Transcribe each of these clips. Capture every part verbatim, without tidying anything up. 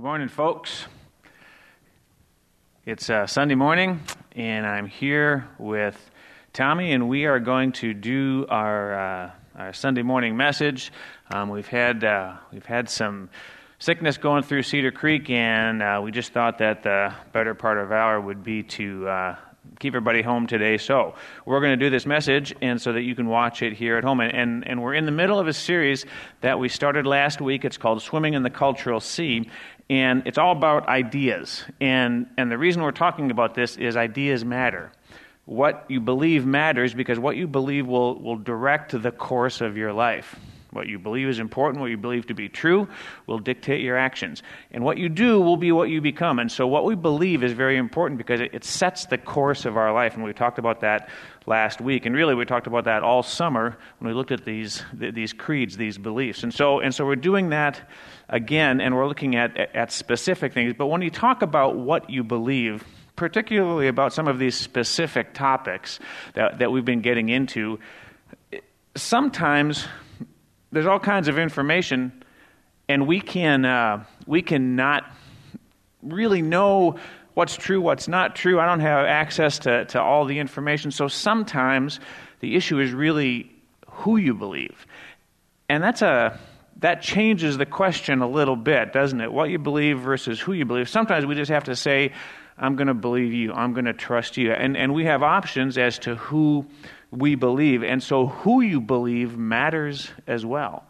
Good morning, folks. It's uh, Sunday morning, and I'm here with Tommy, and we are going to do our uh, our Sunday morning message. Um, we've had uh, we've had some sickness going through Cedar Creek, and uh, we just thought that the better part of hour would be to uh, keep everybody home today. So we're going to do this message, and so that you can watch it here at home. And, and and we're in the middle of a series that we started last week. It's called Swimming in the Cultural Sea. And it's all about ideas. And and the reason we're talking about this is ideas matter. What you believe matters because what you believe will, will direct the course of your life. What you believe is important, what you believe to be true, will dictate your actions. And what you do will be what you become. And so what we believe is very important because it, it sets the course of our life. And we talked about that last week. And really we talked about that all summer when we looked at these these creeds, these beliefs. And so and so we're doing that again, and we're looking at, at specific things. But when you talk about what you believe, particularly about some of these specific topics that, that we've been getting into, sometimes there's all kinds of information, and we can uh, we cannot really know what's true, what's not true. I don't have access to, to all the information. So sometimes the issue is really who you believe. And that's a that changes the question a little bit, doesn't it? What you believe versus who you believe. Sometimes we just have to say, I'm going to believe you. I'm going to trust you. And and we have options as to who we believe. And so who you believe matters as well.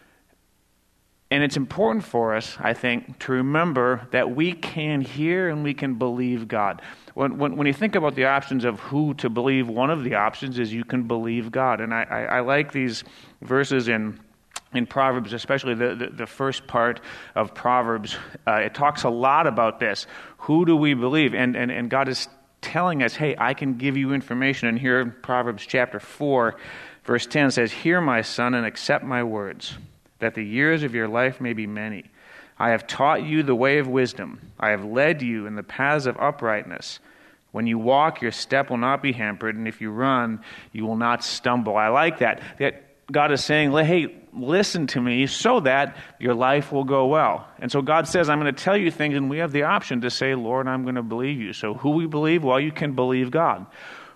And it's important for us, I think, to remember that we can hear and we can believe God. When when, when you think about the options of who to believe, one of the options is you can believe God. And I, I, I like these verses in in Proverbs, especially the, the, the first part of Proverbs. Uh, it talks a lot about this. Who do we believe? And, and, and God is telling us, hey, I can give you information. And here in Proverbs chapter four, verse ten says, "Hear, my son, and accept my words, that the years of your life may be many. I have taught you the way of wisdom. I have led you in the paths of uprightness. When you walk, your step will not be hampered, and if you run, you will not stumble." I like that. That God is saying, hey, listen to me so that your life will go well. And so God says, I'm going to tell you things, and we have the option to say, Lord, I'm going to believe you. So who we believe? Well, you can believe God.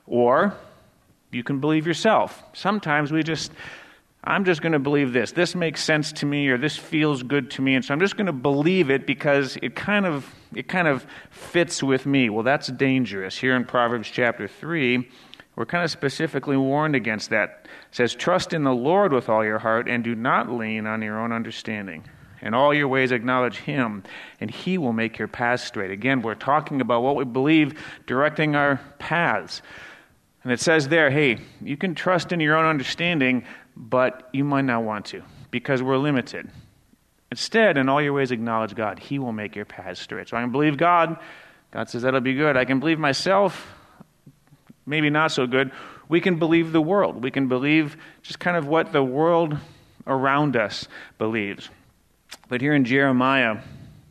Or you can believe yourself. Sometimes we just, I'm just going to believe this. This makes sense to me, or this feels good to me, and so I'm just going to believe it because it kind of it kind of fits with me. Well, that's dangerous. Here in Proverbs chapter three, we're kind of specifically warned against that. It says, "Trust in the Lord with all your heart, and do not lean on your own understanding. In all your ways acknowledge Him, and He will make your paths straight." Again, we're talking about what we believe directing our paths. And it says there, hey, you can trust in your own understanding, but you might not want to, because we're limited. Instead, in all your ways acknowledge God. He will make your paths straight. So I can believe God. God says that'll be good. I can believe myself. Maybe not so good. We can believe the world. We can believe just kind of what the world around us believes. But here in Jeremiah,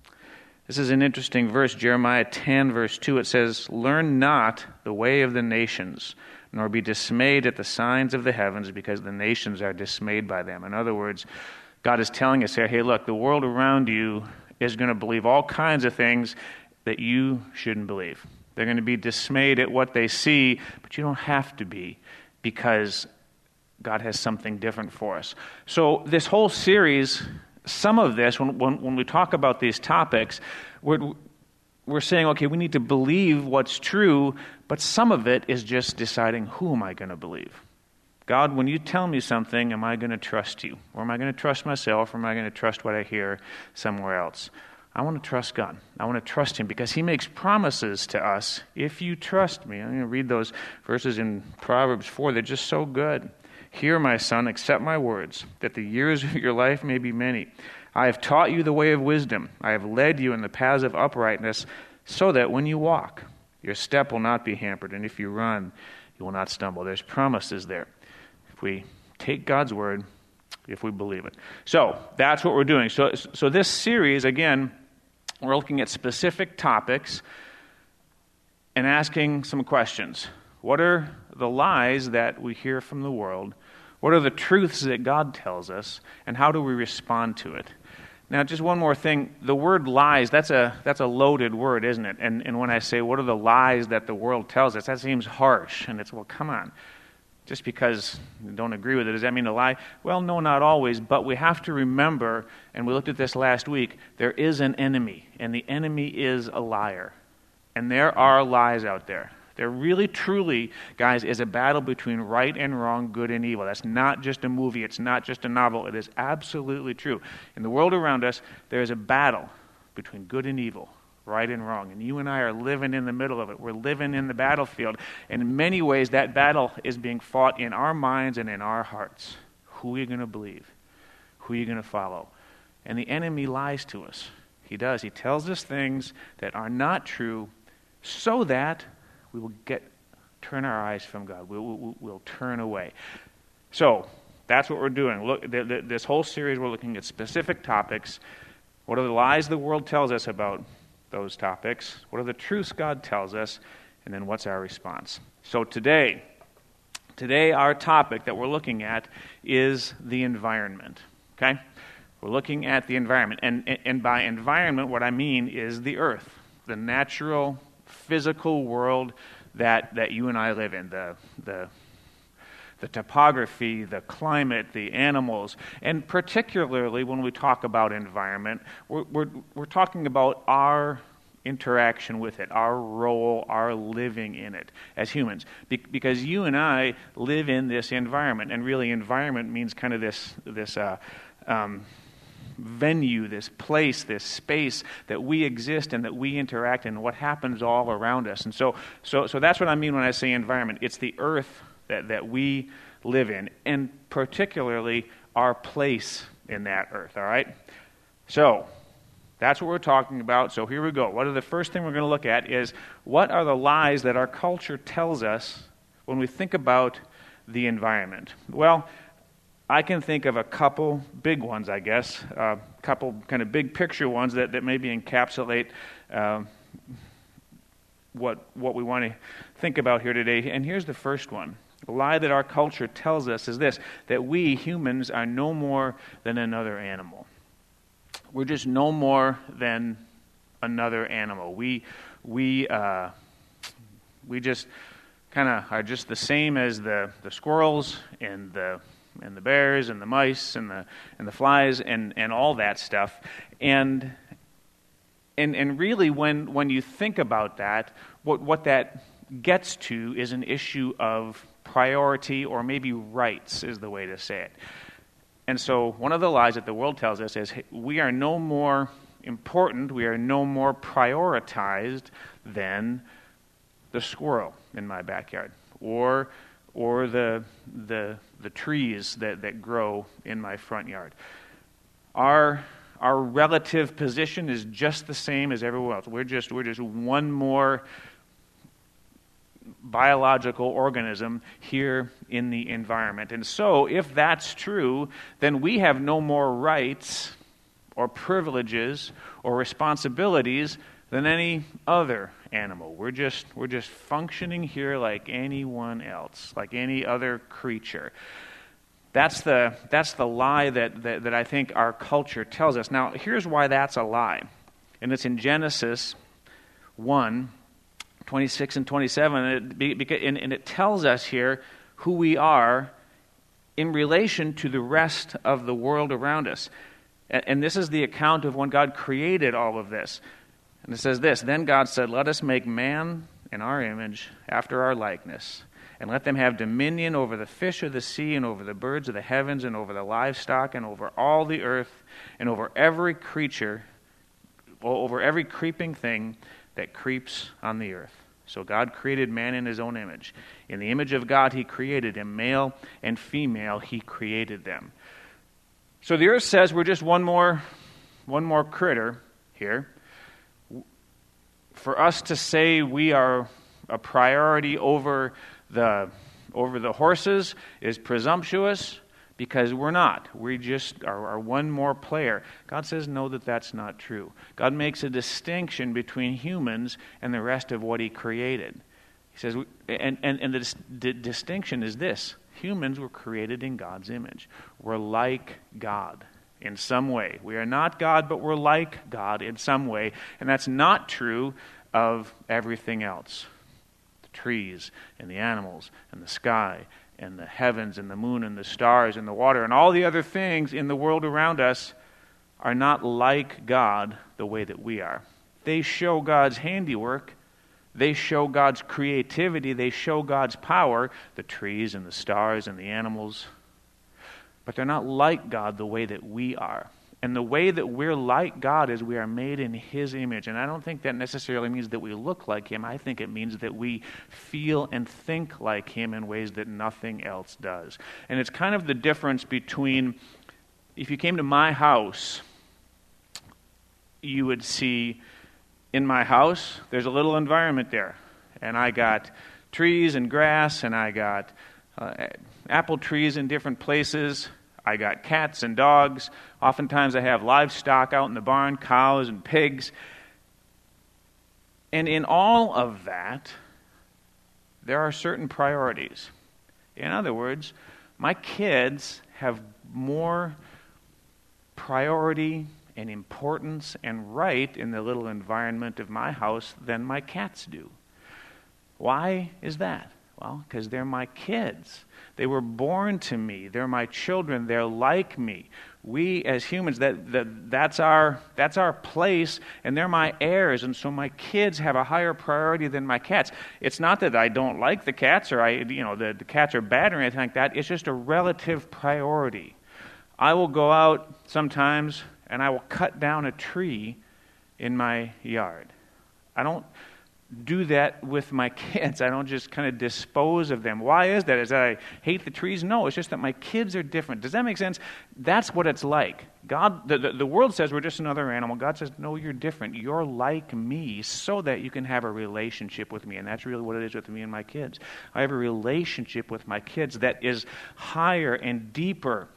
this is an interesting verse, Jeremiah ten, verse two. It says, "Learn not the way of the nations, nor be dismayed at the signs of the heavens, because the nations are dismayed by them." In other words, God is telling us here, hey, look, the world around you is going to believe all kinds of things that you shouldn't believe. They're going to be dismayed at what they see, but you don't have to be, because God has something different for us. So this whole series, some of this, when when, when we talk about these topics, we're, we're saying, okay, we need to believe what's true, but some of it is just deciding, who am I going to believe? God, when you tell me something, am I going to trust you? Or am I going to trust myself, or am I going to trust what I hear somewhere else? I want to trust God. I want to trust Him because He makes promises to us. If you trust me, I'm going to read those verses in Proverbs four. They're just so good. "Hear, my son, accept my words, that the years of your life may be many. I have taught you the way of wisdom. I have led you in the paths of uprightness, so that when you walk, your step will not be hampered, and if you run, you will not stumble." There's promises there. If we take God's word, if we believe it. So that's what we're doing. So, so this series, again, we're looking at specific topics and asking some questions. What are the lies that we hear from the world? What are the truths that God tells us? And how do we respond to it? Now, just one more thing. The word lies, that's a that's a loaded word, isn't it? And and when I say, what are the lies that the world tells us, that seems harsh. And it's, well, come on. Just because you don't agree with it, does that mean a lie? Well, no, not always. But we have to remember, and we looked at this last week, there is an enemy. And the enemy is a liar. And there are lies out there. There really, truly, guys, is a battle between right and wrong, good and evil. That's not just a movie. It's not just a novel. It is absolutely true. In the world around us, there is a battle between good and evil, right and wrong. And you and I are living in the middle of it. We're living in the battlefield. And in many ways, that battle is being fought in our minds and in our hearts. Who are you going to believe? Who are you going to follow? And the enemy lies to us. He does. He tells us things that are not true so that we will get turn our eyes from God. We'll, we'll, we'll turn away. So that's what we're doing. Look, the, the, this whole series, we're looking at specific topics. What are the lies the world tells us about those topics? What are the truths God tells us? And then what's our response? So today, today our topic that we're looking at is the environment. Okay, we're looking at the environment, and and, and by environment, what I mean is the earth, the natural, physical world that, that you and I live in, the the the topography, the climate, the animals, and particularly when we talk about environment, we're we're, we're talking about our interaction with it, our role, our living in it as humans. Be- because you and I live in this environment, and really environment means kind of this this uh, um, venue, this place, this space that we exist in, that we interact in, what happens all around us. And so so so that's what I mean when I say environment. It's the earth that, that we live in, and particularly our place in that earth, all right? So that's what we're talking about. So here we go. What are the first thing we're going to look at is, what are the lies that our culture tells us when we think about the environment? Well, I can think of a couple big ones, I guess, a uh, couple kind of big picture ones that, that maybe encapsulate uh, what what we want to think about here today. And here's the first one. The lie that our culture tells us is this, that we humans are no more than another animal. We're just no more than another animal. We we uh, we just kind of are just the same as the, the squirrels and the and the bears and the mice and the and the flies and, and all that stuff. And and and really when when you think about that, what what that gets to is an issue of priority, or maybe rights is the way to say it. And so one of the lies that the world tells us is, hey, we are no more important, we are no more prioritized than the squirrel in my backyard, or or the the the trees that, that grow in my front yard. Our our relative position is just the same as everyone else. We're just we're just one more biological organism here in the environment. And so, if that's true, then we have no more rights or privileges or responsibilities than any other animal. We're just we're just functioning here like anyone else, like any other creature. That's the that's the lie that, that, that I think our culture tells us. Now, here's why that's a lie. And it's in Genesis one, twenty-six and twenty-seven, and, and it tells us here who we are in relation to the rest of the world around us. And this is the account of when God created all of this. And it says this, "Then God said, let us make man in our image, after our likeness, and let them have dominion over the fish of the sea, and over the birds of the heavens, and over the livestock, and over all the earth, and over every creature, over every creeping thing that creeps on the earth." So God created man in his own image. In the image of God he created him, male and female he created them. So the earth says we're just one more, one more critter here. For us to say we are a priority over the over the horses is presumptuous, because we're not. We just are, are one more player. God says no, that that's not true. God makes a distinction between humans and the rest of what he created. He says, and, and, and the, dis- the distinction is this: humans were created in God's image. We're like God. in some way. We are not God, but we're like God in some way. And that's not true of everything else. The trees and the animals and the sky and the heavens and the moon and the stars and the water and all the other things in the world around us are not like God the way that we are. They show God's handiwork. They show God's creativity. They show God's power, the trees and the stars and the animals. But they're not like God the way that we are. And the way that we're like God is we are made in His image. And I don't think that necessarily means that we look like Him. I think it means that we feel and think like Him in ways that nothing else does. And it's kind of the difference between, if you came to my house, you would see in my house, there's a little environment there. And I got trees and grass, and I got uh, apple trees in different places. I got cats and dogs. Oftentimes I have livestock out in the barn, cows and pigs. And in all of that, there are certain priorities. In other words, my kids have more priority and importance and right in the little environment of my house than my cats do. Why is that? Well, because they're my kids. They were born to me. They're my children. They're like me. We as humans, that, that that's our that's our place, and they're my heirs, and so my kids have a higher priority than my cats. It's not that I don't like the cats or I you know the, the cats are bad or anything like that. It's just a relative priority. I will go out sometimes and I will cut down a tree in my yard. I don't do that with my kids. I don't just kind of dispose of them. Why is that? Is that I hate the trees? No, it's just that my kids are different. Does that make sense? That's what it's like. God, the, the, the world says we're just another animal. God says, no, you're different. You're like me so that you can have a relationship with me. And that's really what it is with me and my kids. I have a relationship with my kids that is higher and deeper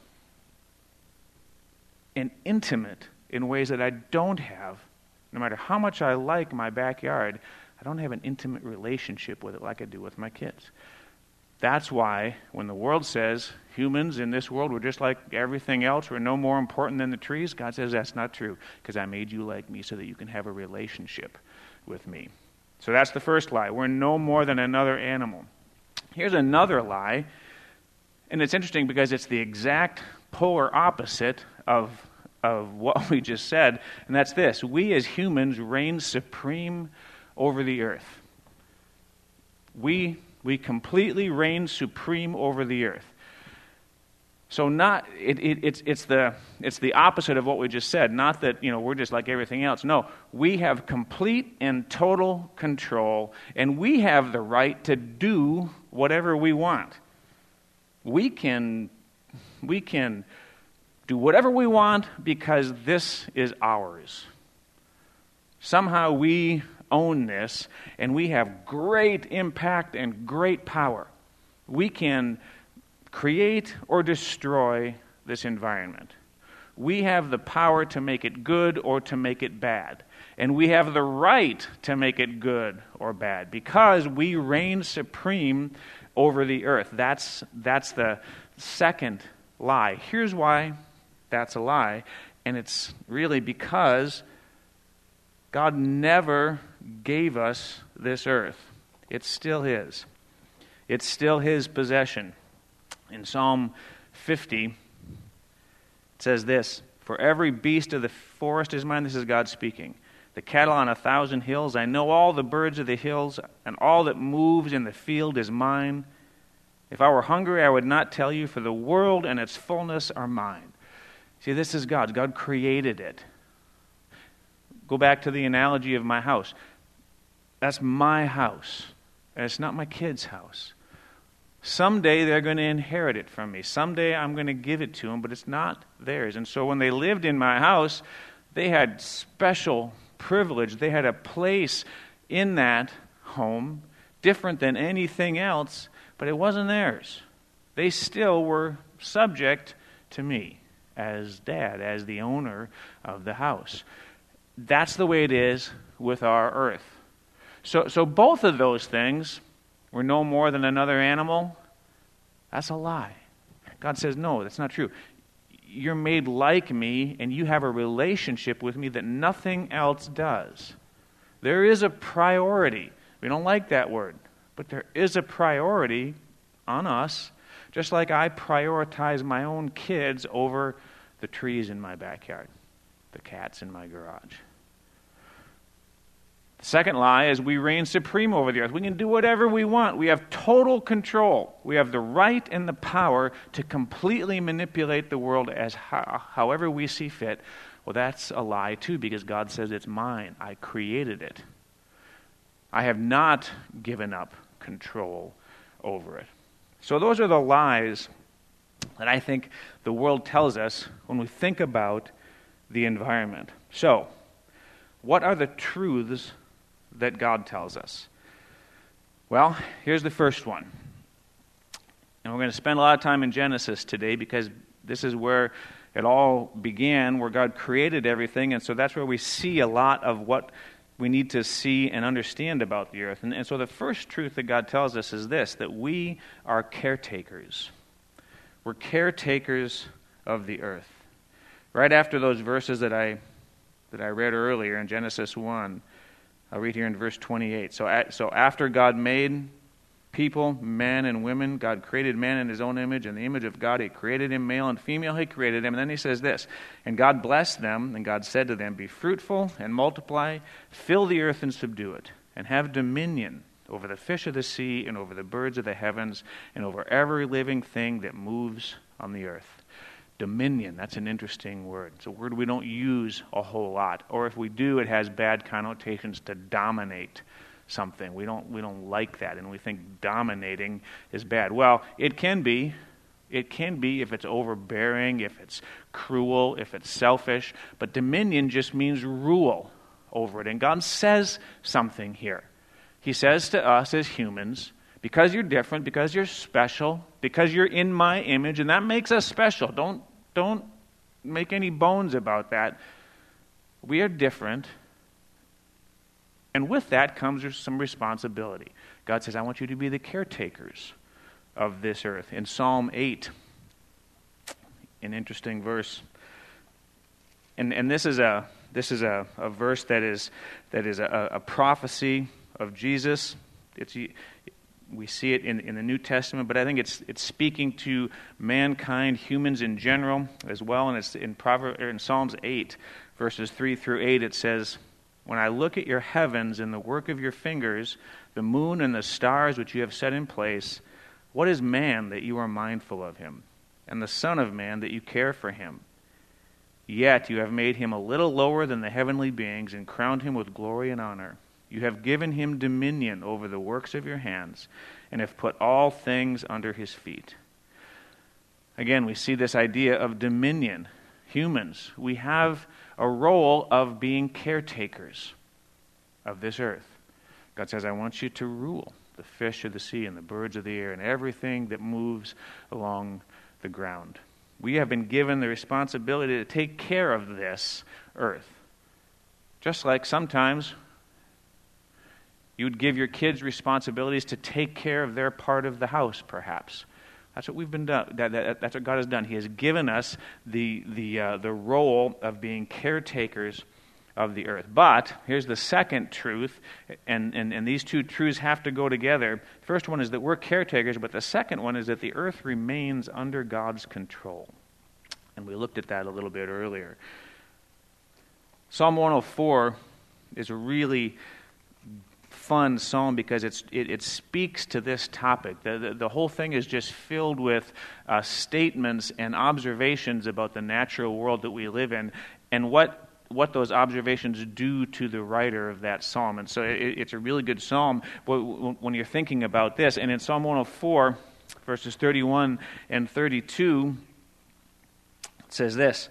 and intimate in ways that I don't have. No matter how much I like my backyard, I don't have an intimate relationship with it like I do with my kids. That's why when the world says humans in this world, we're just like everything else, we're no more important than the trees, God says that's not true, because I made you like me so that you can have a relationship with me. So that's the first lie. We're no more than another animal. Here's another lie, and it's interesting because it's the exact polar opposite of, of what we just said, and that's this. We as humans reign supreme over the earth. We we completely reign supreme over the earth. So not it, it, it's it's the it's the opposite of what we just said. Not that you know we're just like everything else. No, we have complete and total control, and we have the right to do whatever we want. We can we can do whatever we want because this is ours. Somehow we own this, and we have great impact and great power. We can create or destroy this environment. We have the power to make it good or to make it bad. And we have the right to make it good or bad because we reign supreme over the earth. That's, that's the second lie. Here's why that's a lie, and it's really because God never gave us this earth. It's still His. It's still His possession. In Psalm fifty, it says this, "For every beast of the forest is mine." This is God speaking. "The cattle on a thousand hills. I know all the birds of the hills, and all that moves in the field is mine. If I were hungry, I would not tell you, for the world and its fullness are mine." See, this is God's. God created it. Go back to the analogy of my house. That's my house, and it's not my kids' house. Someday they're going to inherit it from me. Someday I'm going to give it to them, but it's not theirs. And so when they lived in my house, they had special privilege. They had a place in that home different than anything else, but it wasn't theirs. They still were subject to me as dad, as the owner of the house. That's the way it is with our earth. So, so both of those things, we're no more than another animal, that's a lie. God says, no, that's not true. you're made like me, and you have a relationship with me that nothing else does. There is a priority. We don't like that word, but there is a priority on us, just like I prioritize my own kids over the trees in my backyard, the cats in my garage. The second lie is we reign supreme over the earth. We can do whatever we want. We have total control. We have the right and the power to completely manipulate the world as ho- however we see fit. Well, that's a lie too, because God says it's mine. I created it. I have not given up control over it. So those are the lies that I think the world tells us when we think about the environment. So, what are the truths that God tells us? Well, here's the first one. And we're going to spend a lot of time in Genesis today because this is where it all began, where God created everything, and so that's where we see a lot of what we need to see and understand about the earth. And, and so the first truth that God tells us is this, that we are caretakers. We're caretakers of the earth. Right after those verses that I that I read earlier in Genesis one, I'll read here in verse twenty-eight. So, so after God made people, men and women, God created man in his own image. In the image of God, he created him, male and female, he created him. And then he says this, and God blessed them, and God said to them, be fruitful and multiply, fill the earth and subdue it, and have dominion over the fish of the sea and over the birds of the heavens and over every living thing that moves on the earth. Dominion, that's an interesting word. It's a word we don't use a whole lot. Or if we do, it has bad connotations to dominate something. We don't we don't like that, and we think dominating is bad. Well, it can be. It can be if it's overbearing, if it's cruel, if it's selfish. But dominion just means rule over it. And God says something here. He says to us as humans, because you're different, because you're special, because you're in my image, and that makes us special. Don't Don't make any bones about that. We are different. And with that comes some responsibility. God says, I want you to be the caretakers of this earth. In Psalm eight, an interesting verse. And and this is a this is a, a verse that is that is a, a prophecy of Jesus. It's We see it in, in the New Testament, but I think it's it's speaking to mankind, humans in general as well. And it's in Proverbs, or in Psalms eight, verses three through eight. It says, "When I look at your heavens and the work of your fingers, the moon and the stars which you have set in place, what is man that you are mindful of him, and the son of man that you care for him? Yet you have made him a little lower than the heavenly beings and crowned him with glory and honor. You have given him dominion over the works of your hands and have put all things under his feet." Again, we see this idea of dominion. Humans, we have a role of being caretakers of this earth. God says, I want you to rule the fish of the sea and the birds of the air and everything that moves along the ground. We have been given the responsibility to take care of this earth. Just like sometimes you would give your kids responsibilities to take care of their part of the house, perhaps. That's what we've been done. That, that, that's what God has done. He has given us the the uh, the role of being caretakers of the earth. But here's the second truth, and, and, and these two truths have to go together. First one is that we're caretakers, but the second one is that the earth remains under God's control. And we looked at that a little bit earlier. Psalm one oh four is a really fun psalm because it's, it, it speaks to this topic. The, the, the whole thing is just filled with uh, statements and observations about the natural world that we live in and what what those observations do to the writer of that psalm. And so it, it's a really good psalm when you're thinking about this. And in Psalm one oh four, verses thirty-one and thirty-two, it says this: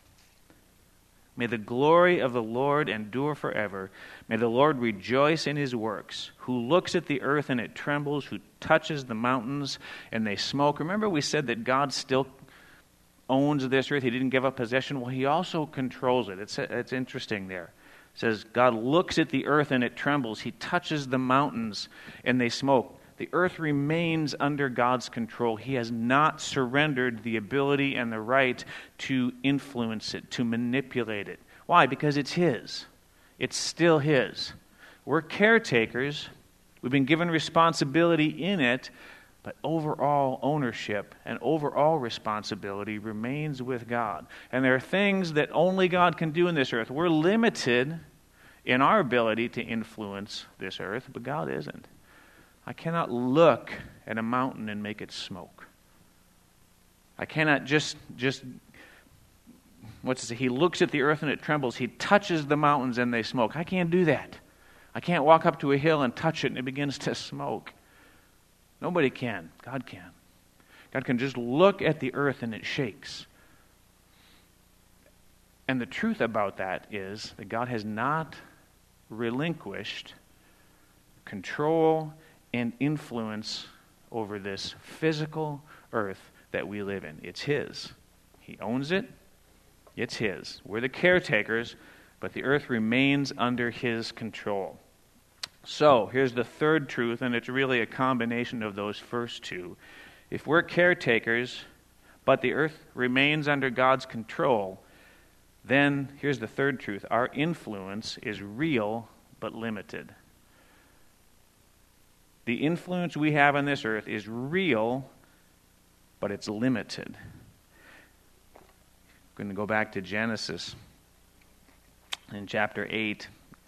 "May the glory of the Lord endure forever. May the Lord rejoice in his works, who looks at the earth and it trembles, who touches the mountains and they smoke." Remember we said that God still owns this earth. He didn't give up possession. Well, he also controls it. It's, it's interesting there. It says God looks at the earth and it trembles. He touches the mountains and they smoke. the earth remains under God's control. He has not surrendered the ability and the right to influence it, to manipulate it. Why? Because it's His. It's still His. We're caretakers. We've been given responsibility in it, but overall ownership and overall responsibility remains with God. And there are things that only God can do in this earth. We're limited in our ability to influence this earth, but God isn't. I cannot look at a mountain and make it smoke. I cannot just, just what's it say? He looks at the earth and it trembles. He touches the mountains and they smoke. I can't do that. I can't walk up to a hill and touch it and it begins to smoke. Nobody can. God can. God can just look at the earth and it shakes. And the truth about that is that God has not relinquished control and influence over this physical earth that we live in. It's His. He owns it. It's His. We're the caretakers, but the earth remains under His control. So, here's the third truth, and it's really a combination of those first two. If we're caretakers, but the earth remains under God's control, then here's the third truth. Our influence is real, but limited. The influence we have on this earth is real, but it's limited. I'm going to go back to Genesis in chapter eight.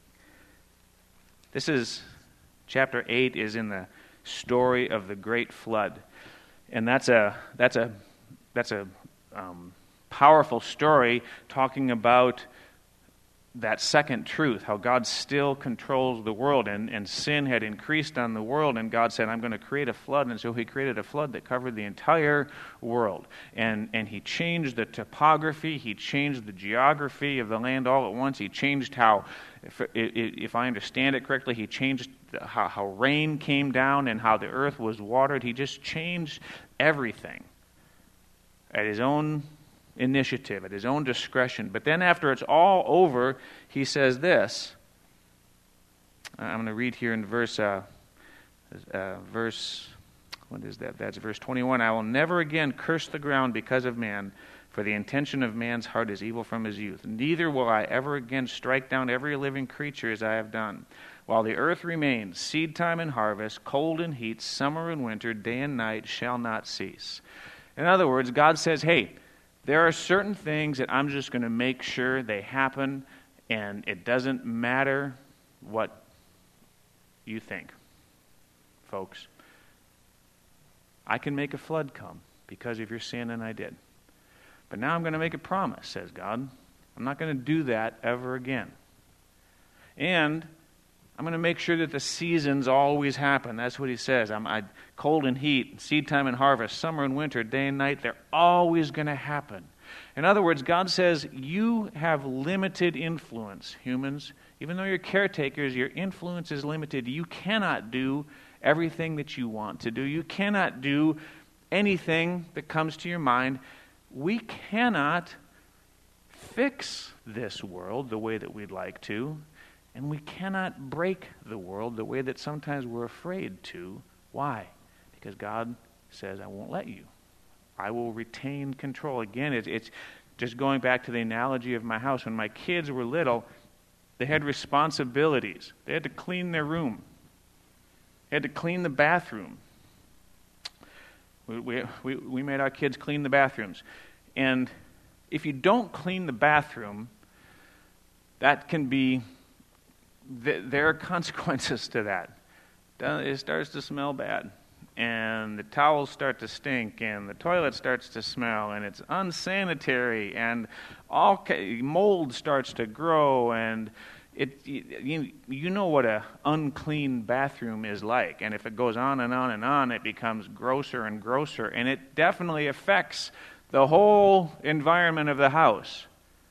This is, chapter eight is in the story of the great flood. And that's a, that's a, that's a um, powerful story talking about that second truth, how God still controls the world, and, and sin had increased on the world, and God said, I'm going to create a flood, and so He created a flood that covered the entire world. And, and He changed the topography, He changed the geography of the land all at once. He changed how, if, if I understand it correctly, He changed how, how rain came down and how the earth was watered. He just changed everything at His own initiative, at His own discretion. But then after it's all over, He says this. I'm going to read here in verse, uh, uh, verse, what is that? That's verse twenty-one. I will never again curse the ground because of man, for the intention of man's heart is evil from his youth. Neither will I ever again strike down every living creature as I have done. While the earth remains, seed time and harvest, cold and heat, summer and winter, day and night shall not cease. In other words, God says, hey, there are certain things that I'm just going to make sure they happen, and it doesn't matter what you think, folks. I can make a flood come because of your sin, and I did. But now I'm going to make a promise, says God. I'm not going to do that ever again. And I'm going to make sure that the seasons always happen. That's what He says. I'm I, cold and heat, seed time and harvest, summer and winter, day and night, they're always going to happen. In other words, God says, you have limited influence, humans. Even though you're caretakers, your influence is limited. You cannot do everything that you want to do. You cannot do anything that comes to your mind. We cannot fix this world the way that we'd like to. And we cannot break the world the way that sometimes we're afraid to. Why? Because God says, I won't let you. I will retain control. Again, it's, it's just going back to the analogy of my house. When my kids were little, they had responsibilities. They had to clean their room. They had to clean the bathroom. We, we, we, we made our kids clean the bathrooms. And if you don't clean the bathroom, that can be... there are consequences to that. It starts to smell bad, and the towels start to stink, and the toilet starts to smell, and it's unsanitary, and all mold starts to grow, and it you, you know what an unclean bathroom is like. And if it goes on and on and on, it becomes grosser and grosser, and it definitely affects the whole environment of the house.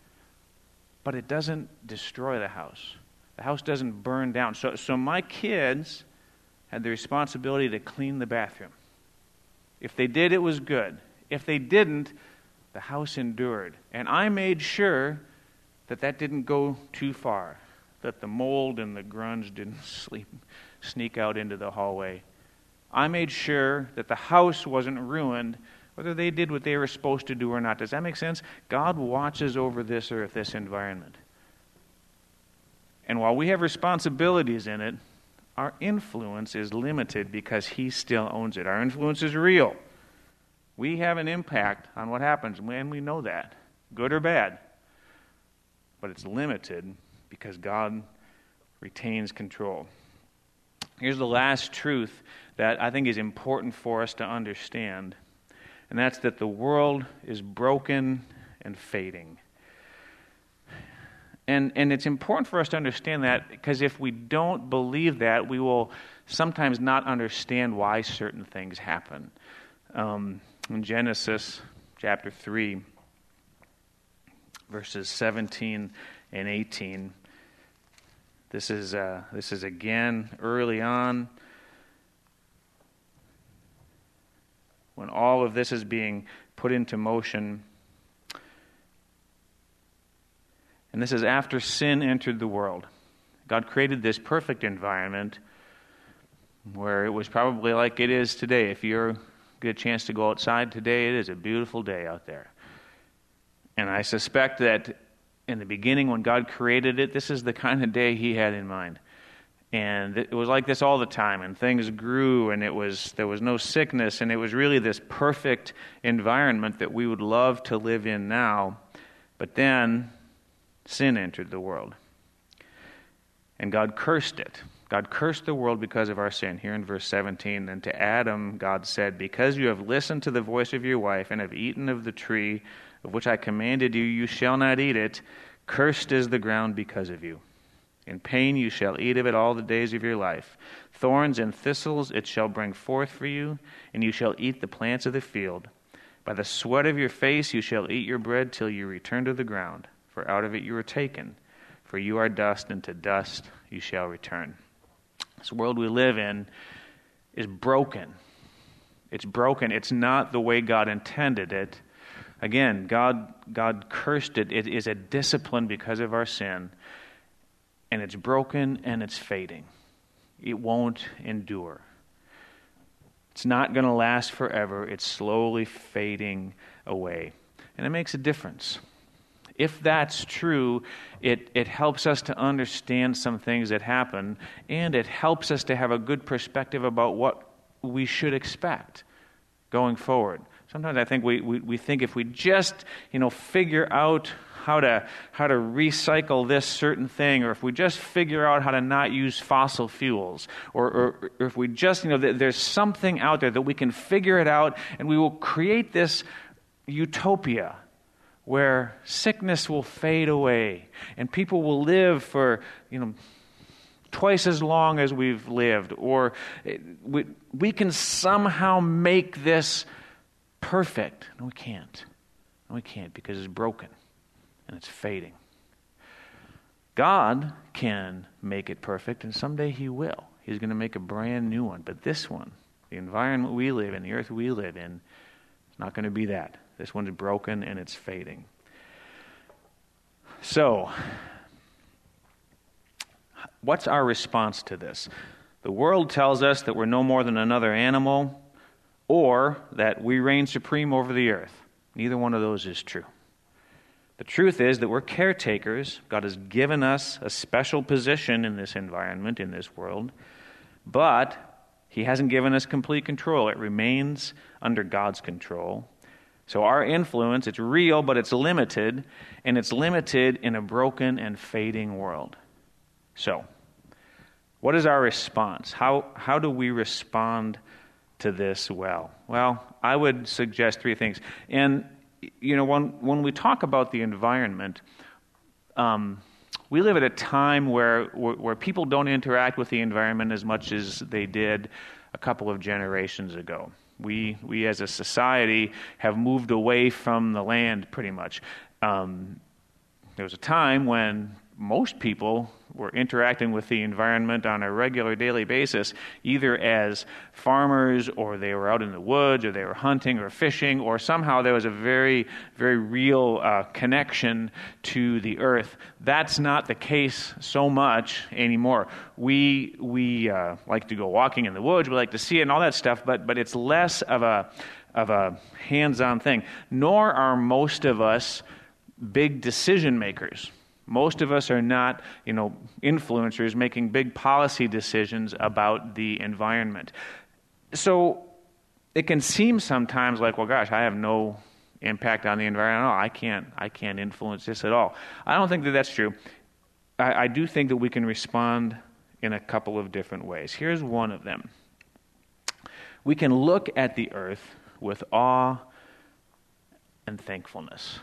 But it doesn't destroy the house. The house doesn't burn down. So, so my kids had the responsibility to clean the bathroom. If they did, it was good. If they didn't, the house endured. And I made sure that that didn't go too far, that the mold and the grunge didn't sleep, sneak out into the hallway. I made sure that the house wasn't ruined, whether they did what they were supposed to do or not. Does that make sense? God watches over this earth, this environment. And while we have responsibilities in it, our influence is limited because he still owns it. Our influence is real. We have an impact on what happens, and we know that, good or bad. But it's limited because God retains control. Here's the last truth that I think is important for us to understand, and that's that the world is broken and fading. And and it's important for us to understand that, because if we don't believe that, we will sometimes not understand why certain things happen. Um, in Genesis chapter three, verses seventeen and eighteen, this is uh, this is again early on, when all of this is being put into motion. And this is after sin entered the world. God created this perfect environment where it was probably like it is today. If you get a chance to go outside today, it is a beautiful day out there. And I suspect that in the beginning when God created it, this is the kind of day he had in mind. And it was like this all the time, and things grew, and it was there was no sickness, and it was really this perfect environment that we would love to live in now. But then sin entered the world, and God cursed it. God cursed the world because of our sin. Here in verse seventeen, and to Adam God said, "Because you have listened to the voice of your wife and have eaten of the tree of which I commanded you, you shall not eat it. Cursed is the ground because of you. In pain you shall eat of it all the days of your life. Thorns and thistles it shall bring forth for you, and you shall eat the plants of the field. By the sweat of your face you shall eat your bread till you return to the ground. For out of it you were taken. For you are dust, and to dust you shall return." This world we live in is broken. It's broken. It's not the way God intended it. Again, God God cursed it. It is a discipline because of our sin. And it's broken and it's fading. It won't endure. It's not going to last forever. It's slowly fading away. And it makes a difference. If that's true, it, it helps us to understand some things that happen, and it helps us to have a good perspective about what we should expect going forward. Sometimes I think we, we, we think if we just, you know, figure out how to how to recycle this certain thing, or if we just figure out how to not use fossil fuels, or, or, or if we just, you know, th- there's something out there that we can figure it out, and we will create this utopia where sickness will fade away and people will live for, you know, twice as long as we've lived, or we, we can somehow make this perfect. No, we can't. No, we can't, because it's broken and it's fading. God can make it perfect, and someday he will. He's going to make a brand new one. But this one, the environment we live in, the earth we live in, it's not going to be that. This one's broken and it's fading. So, what's our response to this? The world tells us that we're no more than another animal, or that we reign supreme over the earth. Neither one of those is true. The truth is that we're caretakers. God has given us a special position in this environment, in this world, but he hasn't given us complete control. It remains under God's control. So our influence, it's real, but it's limited, and it's limited in a broken and fading world. So, what is our response? How how do we respond to this well? Well, I would suggest three things. And, you know, when, when we talk about the environment, um, we live at a time where, where where people don't interact with the environment as much as they did a couple of generations ago. We we as a society have moved away from the land pretty much. Um, there was a time when most people were interacting with the environment on a regular daily basis, either as farmers, or they were out in the woods, or they were hunting or fishing, or somehow there was a very, very real uh, connection to the earth. That's not the case so much anymore. We we uh, like to go walking in the woods, we like to see it and all that stuff, but but it's less of a of a hands-on thing. Nor are most of us big decision makers. Most of us are not, you know, influencers making big policy decisions about the environment. So it can seem sometimes like, well, gosh, I have no impact on the environment. No, I can't, I can't influence this at all. I don't think that that's true. I, I do think that we can respond in a couple of different ways. Here's one of them. We can look at the earth with awe and thankfulness.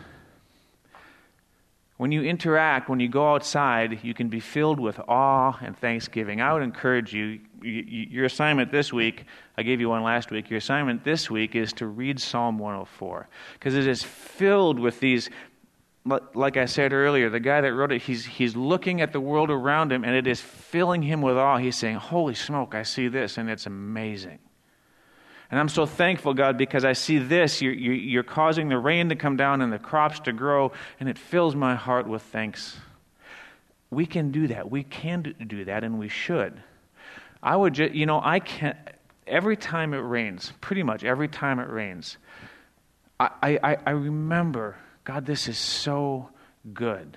When you interact, when you go outside, you can be filled with awe and thanksgiving. I would encourage you, you, your assignment this week, I gave you one last week, your assignment this week is to read Psalm one oh four. Because it is filled with these, like I said earlier, the guy that wrote it, he's, he's looking at the world around him, and it is filling him with awe. He's saying, holy smoke, I see this, and it's amazing. And I'm so thankful, God, because I see this. You're, you're causing the rain to come down and the crops to grow, and it fills my heart with thanks. We can do that. We can do that, and we should. I would just, you know, I can't, every time it rains, pretty much every time it rains, I, I, I remember, God, this is so good.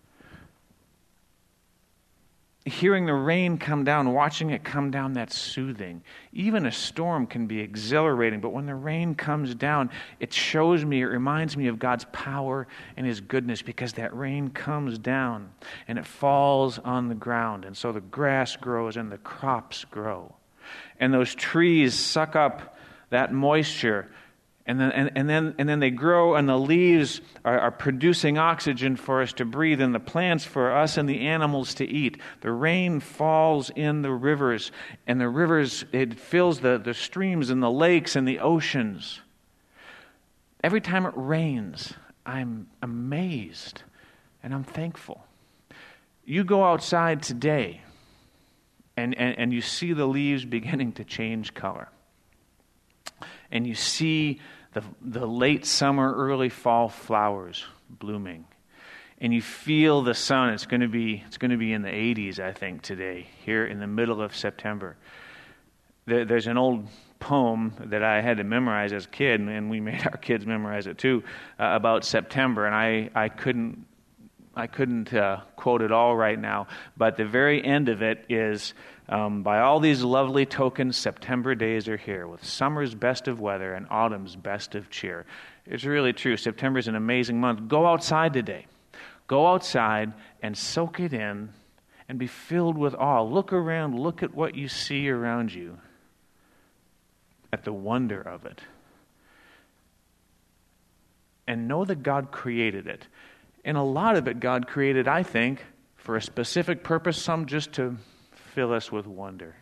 Hearing the rain come down, watching it come down, that's soothing. Even a storm can be exhilarating, but when the rain comes down, it shows me, it reminds me of God's power and His goodness, because that rain comes down and it falls on the ground, and so the grass grows and the crops grow. And those trees suck up that moisture, and then and, and then and then they grow, and the leaves are, are producing oxygen for us to breathe, and the plants for us and the animals to eat. The rain falls in the rivers, and the rivers, it fills the, the streams and the lakes and the oceans. Every time it rains, I'm amazed and I'm thankful. You go outside today and, and, and you see the leaves beginning to change color. And you see the the late summer, early fall flowers blooming, and you feel the sun. It's going to be it's going to be in the eighties, I think, today here in the middle of September. There, there's an old poem that I had to memorize as a kid, and we made our kids memorize it too, uh, about September, and I I couldn't I couldn't uh, quote it all right now, but the very end of it is, um, by all these lovely tokens, September days are here, with summer's best of weather and autumn's best of cheer. It's really true. September is an amazing month. Go outside today. Go outside and soak it in and be filled with awe. Look around. Look at what you see around you, at the wonder of it. And know that God created it. And a lot of it God created, I think, for a specific purpose, some just to fill us with wonder.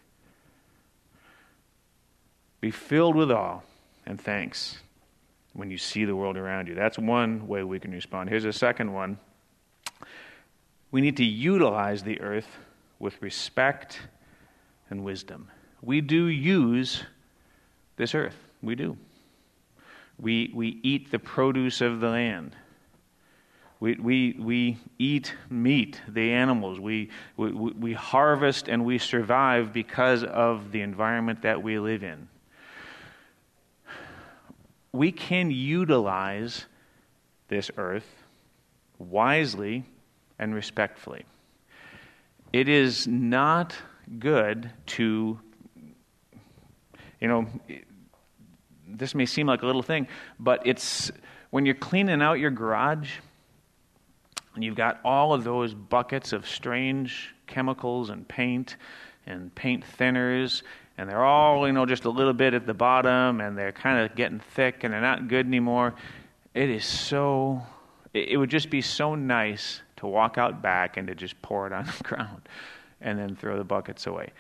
Be filled with awe and thanks when you see the world around you. That's one way we can respond. Here's a second one. We need to utilize the earth with respect and wisdom. We do use this earth. We do. We we eat the produce of the land. We we we eat meat, the animals. We, we we harvest and we survive because of the environment that we live in. We can utilize this earth wisely and respectfully. It is not good to, you know, this may seem like a little thing, but it's when you're cleaning out your garage, and you've got all of those buckets of strange chemicals and paint and paint thinners, and they're all, you know, just a little bit at the bottom, and they're kind of getting thick, and they're not good anymore. It is so, it would just be so nice to walk out back and to just pour it on the ground and then throw the buckets away.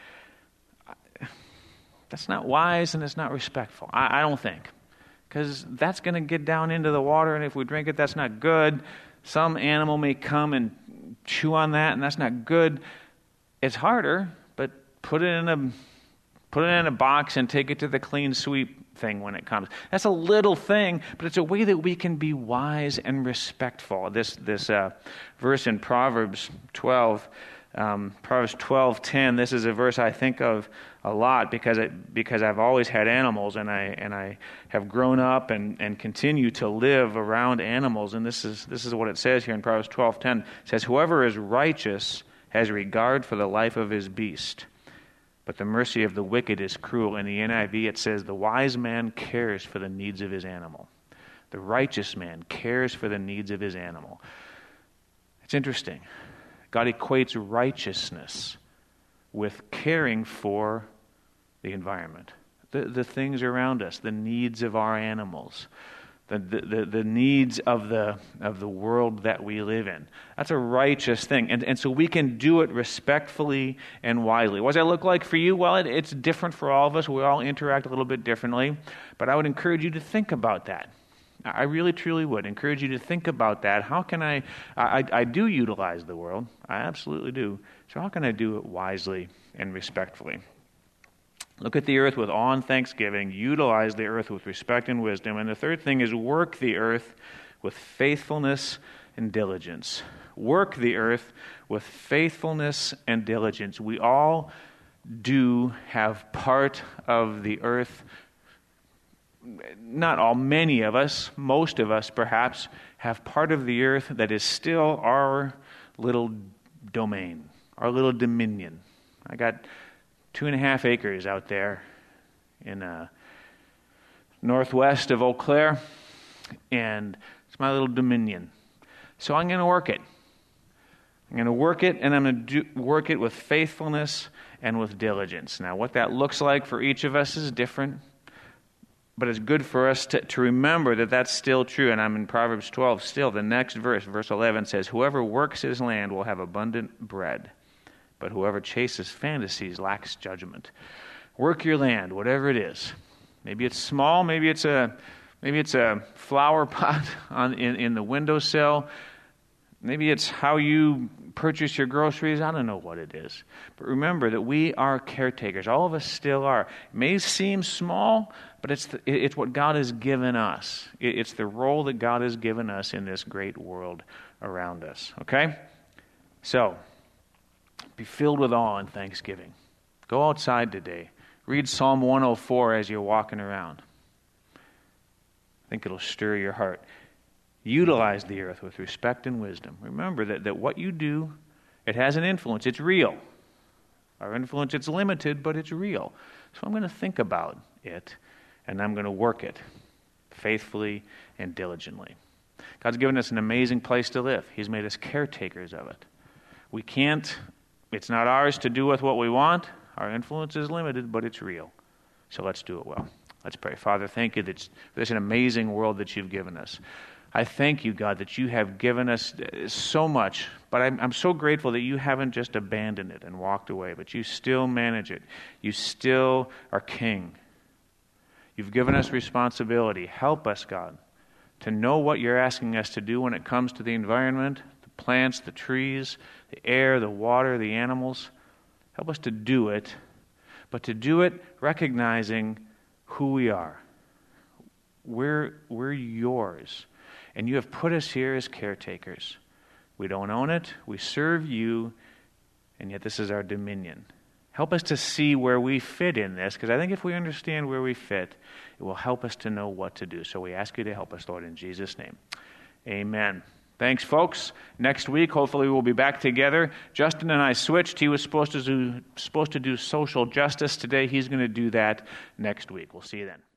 That's not wise, and it's not respectful, I, I don't think, because that's going to get down into the water, and if we drink it, that's not good. Some animal may come and chew on that, and that's not good. It's harder, but put it in a put it in a box and take it to the clean sweep thing when it comes. That's a little thing, but it's a way that we can be wise and respectful. This this uh, verse in Proverbs twelve, um, Proverbs twelve ten. This is a verse I think of a lot because it, because I've always had animals, and I and I have grown up and, and continue to live around animals. And this is this is what it says here in Proverbs twelve ten. It says, "Whoever is righteous has regard for the life of his beast, but the mercy of the wicked is cruel." In the N I V it says, "The wise man cares for the needs of his animal. The righteous man cares for the needs of his animal." It's interesting. God equates righteousness with caring for the environment, the, the things around us, the needs of our animals, the, the, the needs of the of the world that we live in. That's a righteous thing. And, and so we can do it respectfully and wisely. What does that look like for you? Well, it, it's different for all of us. We all interact a little bit differently. But I would encourage you to think about that. I really, truly would encourage you to think about that. How can I, I, I do utilize the world. I absolutely do. So how can I do it wisely and respectfully? Look at the earth with awe and thanksgiving. Utilize the earth with respect and wisdom. And the third thing is work the earth with faithfulness and diligence. Work the earth with faithfulness and diligence. We all do have part of the earth. Not all, many of us, most of us perhaps, have part of the earth that is still our little domain, our little dominion. I got two and a half acres out there in uh, northwest of Eau Claire, and it's my little dominion. So I'm going to work it. I'm going to work it, and I'm going to do, work it with faithfulness and with diligence. Now, what that looks like for each of us is different. But it's good for us to, to remember that that's still true. And I'm in Proverbs twelve still. The next verse, verse eleven, says, "Whoever works his land will have abundant bread, but whoever chases fantasies lacks judgment." Work your land, whatever it is. Maybe it's small. Maybe it's a maybe it's a flower pot on in, in the windowsill. Maybe it's how you purchase your groceries. I don't know what it is. But remember that we are caretakers. All of us still are. It may seem small, but it's the, it's what God has given us. It's the role that God has given us in this great world around us. Okay? So, be filled with awe and thanksgiving. Go outside today. Read Psalm one oh four as you're walking around. I think it'll stir your heart. Utilize the earth with respect and wisdom. Remember that, that what you do, it has an influence. It's real. Our influence, it's limited, but it's real. So I'm going to think about it, and I'm going to work it faithfully and diligently. God's given us an amazing place to live. He's made us caretakers of it. We can't, it's not ours to do with what we want. Our influence is limited, but it's real. So let's do it well. Let's pray. Father, thank you that there's an amazing world that you've given us. I thank you, God, that you have given us so much, but I'm, I'm so grateful that you haven't just abandoned it and walked away, but you still manage it. You still are king. You've given us responsibility. Help us, God, to know what you're asking us to do when it comes to the environment, the plants, the trees, the air, the water, the animals. Help us to do it, but to do it recognizing who we are. We're, we're yours. And you have put us here as caretakers. We don't own it. We serve you. And yet this is our dominion. Help us to see where we fit in this. Because I think if we understand where we fit, it will help us to know what to do. So we ask you to help us, Lord, in Jesus' name. Amen. Thanks, folks. Next week, hopefully we'll be back together. Justin and I switched. He was supposed to do, supposed to do social justice today. He's going to do that next week. We'll see you then.